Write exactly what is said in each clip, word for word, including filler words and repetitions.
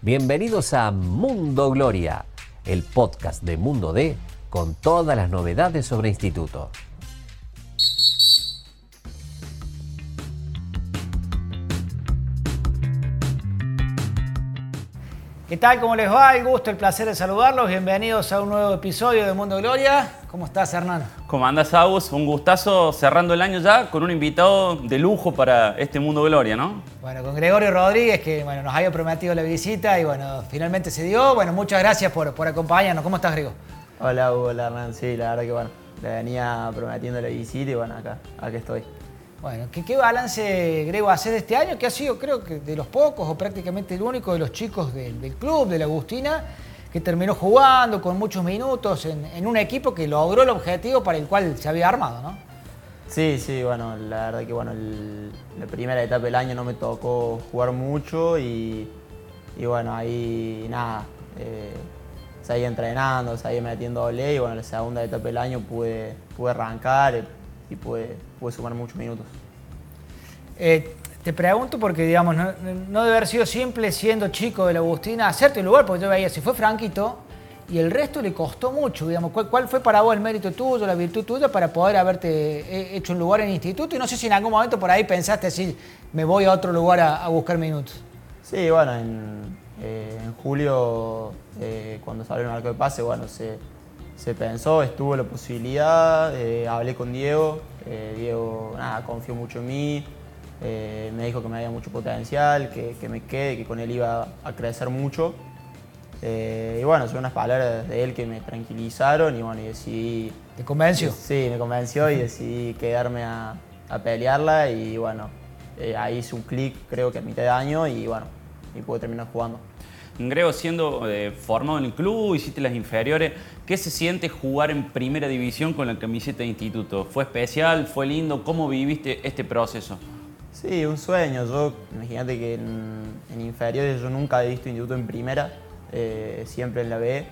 Bienvenidos a Mundo Gloria, el podcast de Mundo D con todas las novedades sobre instituto. ¿Qué tal? ¿Cómo les va? El gusto, el placer de saludarlos. Bienvenidos a un nuevo episodio de Mundo Gloria. ¿Cómo estás, Hernán? ¿Cómo andás, Agus? Un gustazo cerrando el año ya con un invitado de lujo para este Mundo Gloria, ¿no? Bueno, con Gregorio Rodríguez, que bueno, nos había prometido la visita y bueno, finalmente se dio. Bueno, muchas gracias por, por acompañarnos. ¿Cómo estás, Grego? Hola, Hugo, hola, Hernán. Sí, la verdad que bueno, le venía prometiendo la visita y bueno, acá, acá estoy. Bueno, ¿qué, qué balance, Grego, haces de este año? Que ha sido, creo que de los pocos o prácticamente el único de los chicos del, del club, de la Agustina, que terminó jugando con muchos minutos en, en un equipo que logró el objetivo para el cual se había armado, ¿no? Sí, sí, bueno, la verdad que bueno, el, la primera etapa del año no me tocó jugar mucho y, y bueno, ahí nada, eh, seguí entrenando, seguí metiendo doble y bueno, la segunda etapa del año pude, pude arrancar y pude, pude sumar muchos minutos. Eh, te pregunto porque, digamos, no, no debe haber sido simple siendo chico de la Agustina hacerte el lugar, porque yo veía, si fue Franquito y el resto le costó mucho, digamos. ¿Cuál, cuál fue para vos el mérito tuyo, la virtud tuya para poder haberte hecho un lugar en el instituto? Y no sé si en algún momento por ahí pensaste decir, me voy a otro lugar a, a buscar minutos. Sí, bueno, en, eh, en julio, eh, cuando salió el marco de pase, bueno, se, se pensó, estuvo la posibilidad, eh, hablé con Diego, eh, Diego, nada, confió mucho en mí. Eh, me dijo que me había mucho potencial, que, que me quede, que con él iba a crecer mucho. Eh, y bueno, son unas palabras de él que me tranquilizaron y bueno, y decidí... ¿Te convenció? Sí, me convenció y decidí quedarme a, a pelearla y bueno, eh, ahí hice un clic creo que a mitad de año y bueno, y pude terminar jugando. Grego, siendo eh, formado en el club, hiciste las inferiores, ¿qué se siente jugar en primera división con la camiseta de instituto? ¿Fue especial? ¿Fue lindo? ¿Cómo viviste este proceso? Sí, un sueño. Yo, imagínate que en, en inferiores yo nunca he visto instituto en primera, eh, siempre en la B.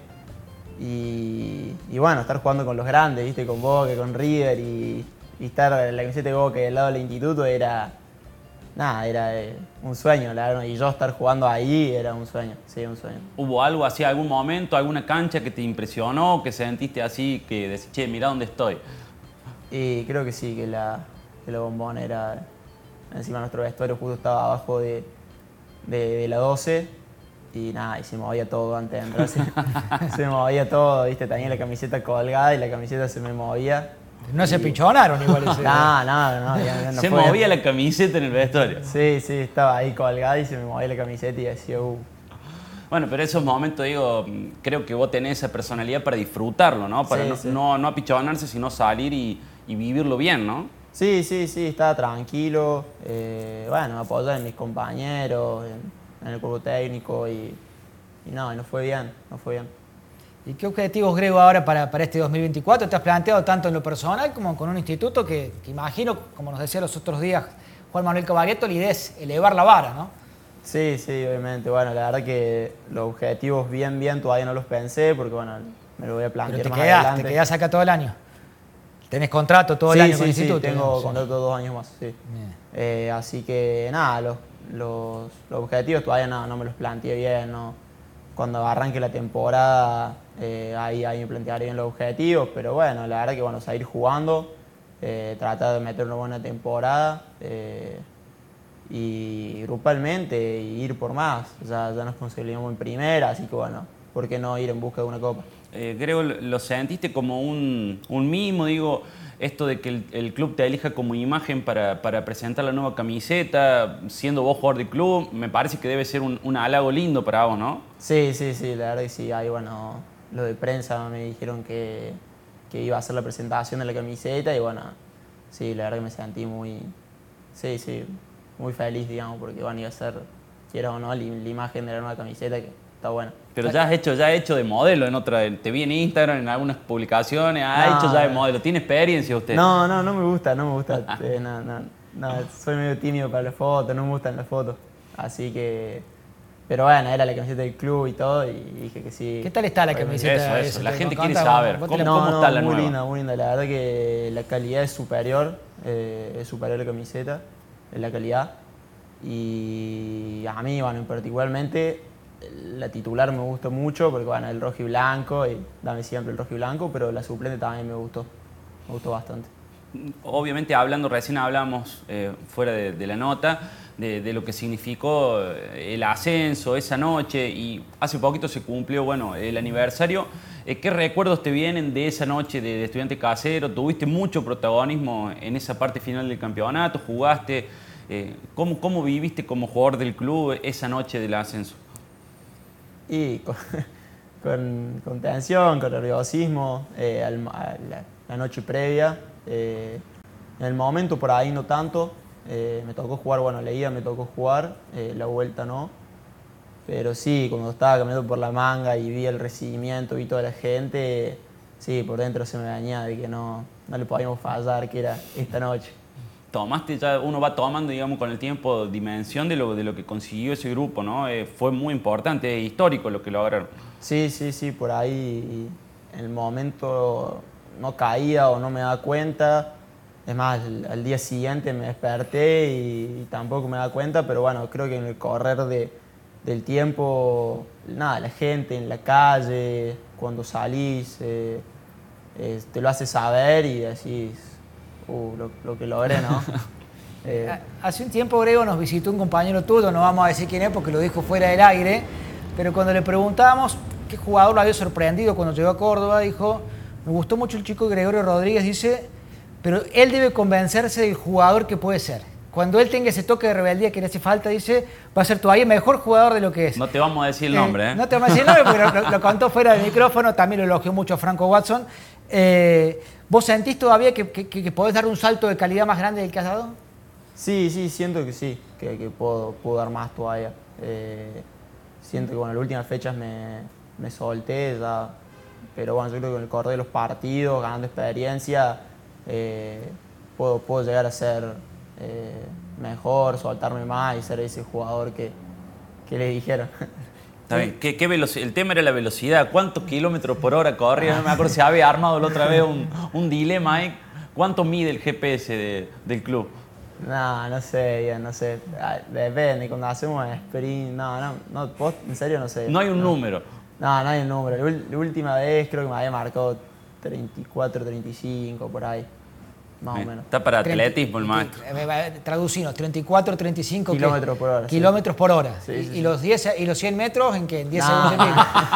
Y, y bueno, estar jugando con los grandes, ¿viste? Con Boca, con River y, y estar en la camiseta de Boca y al lado del instituto era, nada, era eh, un sueño, la verdad. Y yo estar jugando ahí era un sueño, sí, un sueño. ¿Hubo algo así, algún momento, alguna cancha que te impresionó, que sentiste así, que decís, che, mirá dónde estoy? Y creo que sí, que la, que la Bombonera, encima nuestro vestuario justo estaba abajo de, de, de la doce y nada, y se movía todo antes de entrar, se, se movía todo, ¿viste? Tenía la camiseta colgada y la camiseta se me movía. No y... se pichonaron igual ese. No, no, no. Ya, ya no se podía. movía la camiseta en el vestuario. Sí, sí, estaba ahí colgada y se me movía la camiseta y decía, uh. Bueno, pero esos momentos, digo, creo que vos tenés esa personalidad para disfrutarlo, ¿no? Para Sí, no, sí. no, no apichonarse, sino salir y, y vivirlo bien, ¿no? Sí, sí, sí, estaba tranquilo, eh, bueno, apoyar en mis compañeros, en, en el cuerpo técnico y, y no, y no fue bien, no fue bien. ¿Y qué objetivos, Grego, ahora para, para este dos mil veinticuatro te has planteado tanto en lo personal como con un instituto que, que imagino, como nos decía los otros días Juan Manuel Caballetto, la idea es elevar la vara, ¿no? Sí, sí, obviamente, bueno, la verdad que los objetivos bien, bien todavía no los pensé porque bueno, me lo voy a plantear Pero te más quedás, adelante. te quedás acá todo el año. ¿Tenés contrato todo el Sí, año sí, con el sí, instituto? tengo digamos, contrato dos años más, sí. Bien. Eh, así que nada, los, los, los objetivos todavía no, no me los planteé bien, no. Cuando arranque la temporada, eh, ahí, ahí me plantearé bien los objetivos, pero bueno, la verdad que bueno, seguir jugando, eh, tratar de meter una buena temporada eh, y grupalmente y ir por más. Ya, ya nos conseguimos en primera, así que bueno, ¿por qué no ir en busca de una copa? Eh, Grego, ¿lo sentiste como un, un mimo, digo, esto de que el, el club te elija como imagen para, para presentar la nueva camiseta, siendo vos jugador de club? Me parece que debe ser un, un halago lindo para vos, ¿no? Sí, sí, sí, la verdad que sí. Ahí, bueno, los de prensa me dijeron que, que iba a hacer la presentación de la camiseta y bueno, sí, la verdad que me sentí muy, sí, sí, muy feliz, digamos, porque bueno, iba a ser, quiera o no, la, la imagen de la nueva camiseta que está buena. Pero ya has hecho, ya has hecho de modelo en otra, te vi en Instagram, en algunas publicaciones, has No, hecho ya de no. modelo. ¿Tiene experiencia usted? No, no, no me gusta, no me gusta, eh, no, no, no, soy medio tímido para las fotos, no me gustan las fotos, así que, pero bueno, era la camiseta del club y todo y dije que sí. ¿Qué tal está la camiseta? Eso, eso, esa? la ¿Te gente contá? quiere saber. ¿Vos ¿Cómo, te la- cómo No, está no, la muy nueva? linda, muy linda. La verdad que la calidad es superior, eh, es superior la camiseta, en la calidad. Y a mí, bueno, particularmente, la titular me gustó mucho, porque bueno, el rojo y blanco, y dame siempre el rojo y blanco, pero la suplente también me gustó, me gustó bastante. Obviamente hablando, recién hablamos eh, fuera de, de la nota, de, de lo que significó el ascenso esa noche, y hace poquito se cumplió, bueno, el aniversario. Eh, ¿Qué recuerdos te vienen de esa noche de, de Estudiante Casero? ¿Tuviste mucho protagonismo en esa parte final del campeonato? ¿Jugaste? Eh, ¿cómo, ¿Cómo viviste como jugador del club esa noche del ascenso? Y con, con, con tensión, con nerviosismo, eh, al, a la, la noche previa. Eh, en el momento por ahí no tanto, eh, me tocó jugar, bueno, la ida me tocó jugar, eh, la vuelta no, pero sí, cuando estaba caminando por la manga y vi el recibimiento, vi toda la gente, sí, por dentro se me venía de que no, no le podíamos fallar, que era esta noche. Tomaste ya, uno va tomando, digamos, con el tiempo dimensión de lo, de lo que consiguió ese grupo, ¿no? Eh, fue muy importante, es histórico lo que lograron. Sí, sí, sí, por ahí en el momento no caía o no me daba cuenta. Es más, al, al día siguiente me desperté y, y tampoco me daba cuenta, pero bueno, creo que en el correr de, del tiempo, nada, la gente en la calle, cuando salís, eh, eh, te lo hace saber y decís, uh, lo, lo que logré, ¿no? eh. Hace un tiempo, Grego, nos visitó un compañero tuyo, no vamos a decir quién es porque lo dijo fuera del aire, pero cuando le preguntábamos qué jugador lo había sorprendido cuando llegó a Córdoba, dijo: me gustó mucho el chico Gregorio Rodríguez, dice, pero él debe convencerse del jugador que puede ser. Cuando él tenga ese toque de rebeldía que le hace falta, dice, va a ser todavía mejor jugador de lo que es. No te vamos a decir el nombre, ¿eh? eh no te vamos a decir el nombre porque lo, lo contó fuera del micrófono, también lo elogió mucho Franco Watson. Eh, ¿Vos sentís todavía que, que, que podés dar un salto de calidad más grande del que has dado? Sí, sí, siento que sí, que, que puedo, puedo dar más todavía. Eh, siento que bueno, en las últimas fechas me, me solté ya. Pero bueno, yo creo que con el correr de los partidos, ganando experiencia, eh, puedo, puedo llegar a ser eh, mejor, soltarme más y ser ese jugador que, que le dijeron. Está bien. ¿Qué, qué el tema era la velocidad. ¿Cuántos kilómetros por hora corría? No me acuerdo si había armado la otra vez un, un dilema ahí. ¿Cuánto mide el G P S de, del club? No, no sé, bien, no sé. Depende, cuando hacemos sprint, no, no, no, ¿vos en serio no sé? No hay un no. número. No, no hay un número. La última vez creo que me había marcado treinta y cuatro, treinta y cinco, por ahí. Más Bien. o menos. Está para atletismo el maestro. Traducinos, treinta y cuatro, treinta y cinco kilómetros por hora. Kilómetros sí. por hora. Sí, y, sí, y, sí. Los diez, ¿Y los cien metros en qué? ¿En diez no. segundos?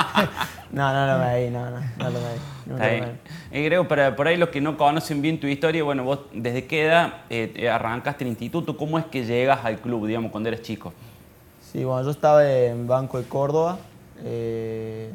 no, no lo medí, no, no, no lo medí. Está bien. Eh, creo, para por ahí los que no conocen bien tu historia, bueno, vos desde qué edad eh, arrancaste el instituto, ¿cómo es que llegas al club, digamos, cuando eres chico? Sí, bueno, yo estaba en Banco de Córdoba. Eh,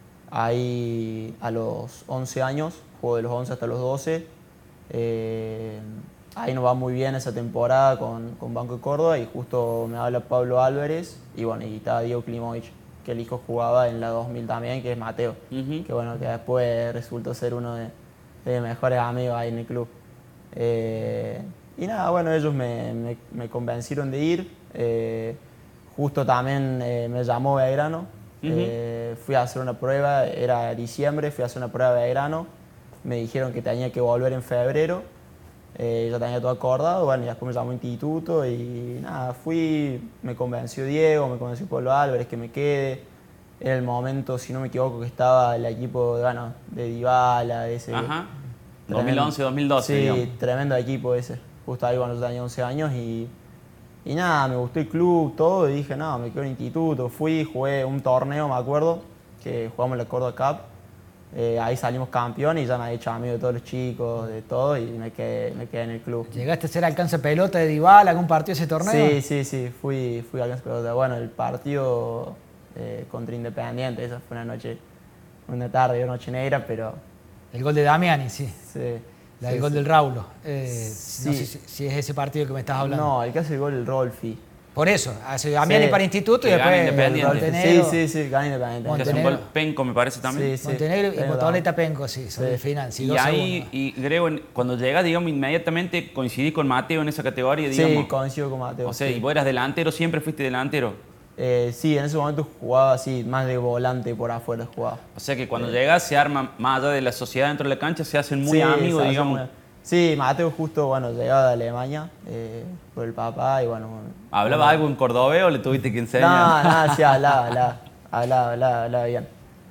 Ahí a los once años, juego de los once hasta los doce. Eh, ahí nos va muy bien esa temporada con, con Banco de Córdoba y justo me habla Pablo Álvarez y bueno, y estaba Diego Klimovic, que el hijo jugaba en la dos mil también, que es Mateo, uh-huh. que bueno, que después resultó ser uno de, de mis mejores amigos ahí en el club. Eh, y nada, bueno, ellos me, me, me convencieron de ir. Eh, justo también eh, me llamó Belgrano. Uh-huh. eh, fui a hacer una prueba, era diciembre, fui a hacer una prueba de Belgrano, me dijeron que tenía que volver en febrero, eh, ya tenía todo acordado, bueno, y después me llamó instituto y nada, fui, me convenció Diego, me convenció Pablo Álvarez que me quede, era el momento, si no me equivoco, que estaba el equipo de, bueno, de Dybala, de ese... Ajá, dos mil once, dos mil doce, sí, digamos. Tremendo equipo ese, justo ahí cuando yo tenía once años y... Y nada, me gustó el club, todo, y dije, no, me quedo en instituto. Fui, jugué un torneo, me acuerdo, que jugamos la Córdoba Cup. Eh, ahí salimos campeones y ya me había hecho amigo de todos los chicos, de todo, y me quedé, me quedé en el club. ¿Llegaste a ser alcance pelota de Dybala, algún partido de ese torneo? Sí, sí, sí, fui, fui alcance pelota. Bueno, el partido eh, contra Independiente, esa fue una noche, una tarde, una noche negra, pero... El gol de Damiani, sí. Sí. La del sí, gol sí. del Raulo. Eh, sí. No sé si, si es ese partido que me estás hablando. No, el que hace el gol el Rolfi. Por eso, hace Damiani sí. para Instituto y que después Independiente. Montenegro. Sí, sí, sí, gana Independiente. Que hace un gol Penco, me parece también. Sí, sí. Montenegro y Motoneta Penco, sí, sobre sí. el final. Sí, y ahí, y creo, cuando llegas, digamos, inmediatamente coincidís con Mateo en esa categoría, digamos. Sí, coincido con Mateo. O sea, sí. ¿y vos eras delantero? ¿Siempre fuiste delantero? Eh, sí, en ese momento jugaba así, más de volante por afuera jugaba. O sea que cuando eh. llegas se arma, más allá de la sociedad dentro de la cancha, se hacen muy sí, amigos, se digamos. Muy... Sí, Mateo justo, bueno, llegaba de Alemania eh, por el papá y bueno... ¿Hablaba bueno, algo en cordobés o le tuviste que enseñar? No, no, sí, hablaba, hablaba, hablaba, hablaba, hablaba bien.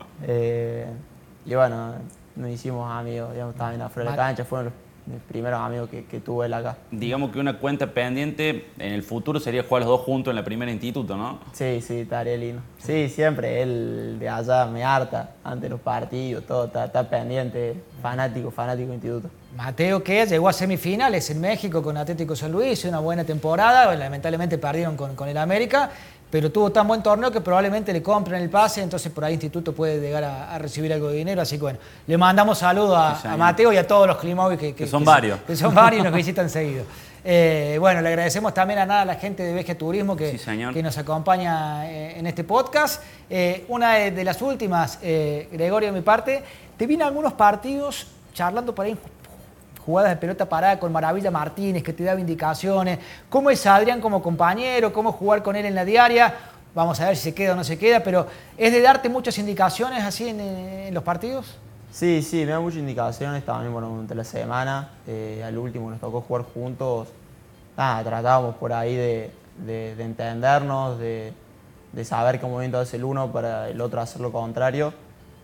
Eh, y bueno, nos hicimos amigos, digamos, también afuera de la cancha, fueron los mis primeros amigos que, que tuve él acá. Digamos que una cuenta pendiente en el futuro sería jugar los dos juntos en la primera instituto, ¿no? Sí, sí, estaría lindo. Sí, siempre, él de allá me harta, antes de los partidos, todo, está, está pendiente, fanático, fanático de instituto. Mateo, que llegó a semifinales en México con Atlético San Luis, una buena temporada, lamentablemente perdieron con, con el América, pero tuvo tan buen torneo que probablemente le compren el pase, entonces por ahí Instituto puede llegar a, a recibir algo de dinero, así que bueno, le mandamos saludos a, sí, a Mateo y a todos los Climovic que, que, que son que varios. Que son varios y nos visitan seguido. Eh, bueno, le agradecemos también a, nada, a la gente de Veje Turismo que, sí, que nos acompaña eh, en este podcast. Eh, una de, de las últimas, eh, Gregorio, de mi parte, te vi en algunos partidos charlando por ahí jugadas de pelota parada con Maravilla Martínez, que te daba indicaciones. ¿Cómo es Adrián como compañero? ¿Cómo jugar con él en la diaria? Vamos a ver si se queda o no se queda, pero ¿es de darte muchas indicaciones así en, en los partidos? Sí, sí, me da muchas indicaciones también bueno, durante la semana. Eh, al último nos tocó jugar juntos. Nada, tratábamos por ahí de, de, de entendernos, de, de saber qué movimiento hace el uno para el otro hacer lo contrario.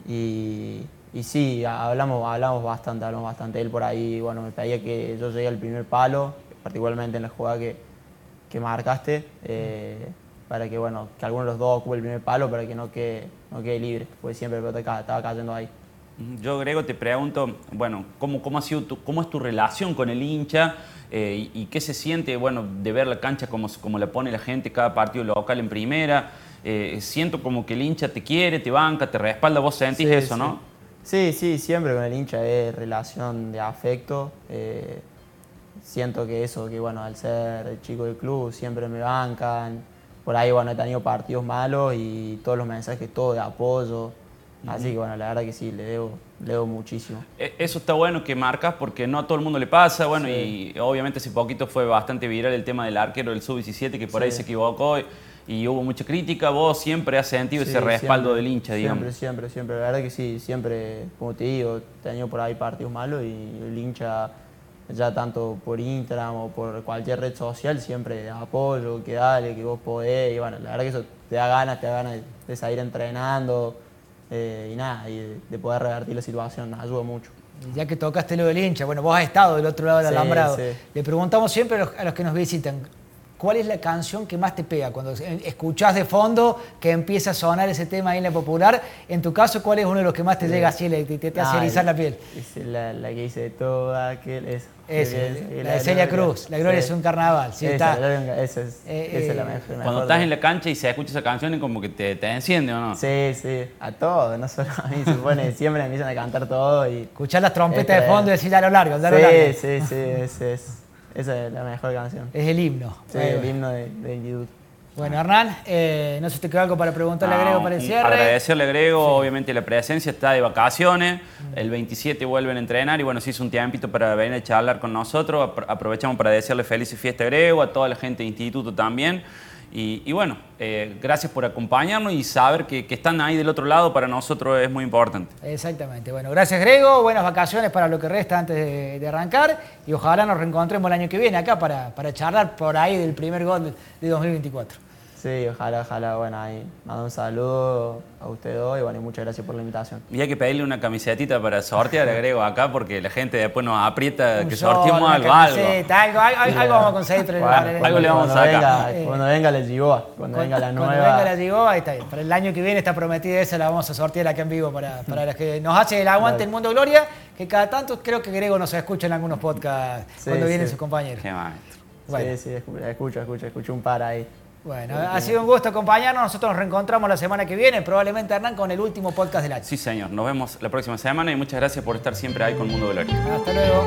Y, y sí, hablamos, hablamos bastante, hablamos bastante. Él por ahí, bueno, me pedía que yo llegue al primer palo, particularmente en la jugada que, que marcaste. Eh, para que, bueno, que alguno de los dos ocupe el primer palo para que no quede, no quede libre, porque siempre el pelota estaba cayendo ahí. Yo, Grego, te pregunto, bueno, ¿cómo, cómo, ha sido tu, cómo es tu relación con el hincha eh, y, y qué se siente, bueno, de ver la cancha como, como la pone la gente cada partido local en primera? Eh, siento como que el hincha te quiere, te banca, te respalda, vos sentís sí, eso, sí. ¿no? Sí, sí, siempre con el hincha es relación de afecto. Eh, siento que eso, que bueno, al ser el chico del club siempre me bancan. Por ahí, bueno, he tenido partidos malos y todos los mensajes, todo de apoyo. Así que, bueno, la verdad que sí, le debo, le debo muchísimo. Eso está bueno que marcas porque no a todo el mundo le pasa. Bueno, sí. Y obviamente hace poquito fue bastante viral el tema del arquero del sub diecisiete que por sí. ahí se equivocó y, y hubo mucha crítica. Vos siempre has sentido sí, ese respaldo siempre, del hincha, digamos. Siempre, siempre, siempre. La verdad que sí, siempre, como te digo, he tenido por ahí partidos malos y el hincha, ya tanto por Instagram o por cualquier red social, siempre apoyo, que dale, que vos podés. Y bueno, la verdad que eso te da ganas, te da ganas de seguir entrenando eh, y nada, y de, de poder revertir la situación, nos ayuda mucho. Ya que tocaste lo del hincha, bueno, vos has estado del otro lado del sí, alambrado. Sí. Le preguntamos siempre a los, a los que nos visitan, ¿cuál es la canción que más te pega? Cuando escuchás de fondo que empieza a sonar ese tema ahí en la popular, en tu caso, ¿cuál es uno de los que más te sí. llega así, te, te, te hace ah, erizar la piel? Es la, la que dice todo aquel... Es, Esa, es, la de Celia Cruz, La Gloria sí. es un carnaval. Sí, esa, está. La, esa, es, eh, esa es la mejor. Cuando mejor estás de... en la cancha y se escucha esa canción es como que te, te enciende, ¿o no? Sí, sí, a todos, no solo a mí, se pone, siempre empiezan a cantar todo y... Escuchar las trompetas este, de fondo y decir a lo largo, a lo sí, largo. Sí, sí, es, es, esa es la mejor canción. Es el himno. Sí, eh, el himno de, de instituto. Bueno, Hernán, eh, no sé si te quedó algo para preguntarle no, a Grego para el cierre. Agradecerle a Grego, sí. obviamente la presencia, está de vacaciones, mm. el veintisiete vuelven a entrenar y bueno, se hizo un tiempito para venir a charlar con nosotros, aprovechamos para desearle felices fiestas a Grego, a toda la gente de instituto también. Y, y bueno, eh, gracias por acompañarnos y saber que, que están ahí del otro lado para nosotros es muy importante. Exactamente. Bueno, gracias Grego, buenas vacaciones para lo que resta antes de, de arrancar y ojalá nos reencontremos el año que viene acá para, para charlar por ahí del primer gol de, de dos mil veinticuatro. Sí, ojalá, ojalá, bueno, ahí mando un saludo a ustedes dos y bueno, y muchas gracias por la invitación. Y hay que pedirle una camisetita para sortear, agrego acá, porque la gente después nos aprieta un que sol, sorteemos algo, algo. algo. Algo, algo vamos a conseguir. Pero bueno, el, algo le vamos a sacar. Venga, eh, cuando venga la Gigoa, cuando, cuando venga la nueva. Cuando venga la Gigoa, ahí está bien. Para el año que viene está prometida esa, la vamos a sortear acá en vivo para, para los que nos hace el aguante en Mundo Gloria, que cada tanto creo que Grego nos escucha en algunos podcasts sí, cuando sí. vienen sus compañeros. Qué maestro. Bueno. Sí, sí, escucho, escucho, escucho un par ahí. Bueno, ha sido un gusto acompañarnos. Nosotros nos reencontramos la semana que viene, probablemente Hernán, con el último podcast del año. Sí, señor. Nos vemos la próxima semana y muchas gracias por estar siempre ahí con Mundo Gloria. Hasta luego.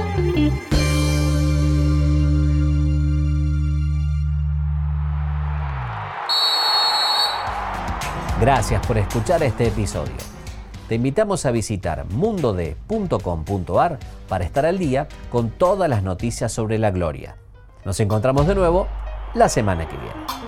Gracias por escuchar este episodio. Te invitamos a visitar mundod punto com punto ar para estar al día con todas las noticias sobre la Gloria. Nos encontramos de nuevo la semana que viene.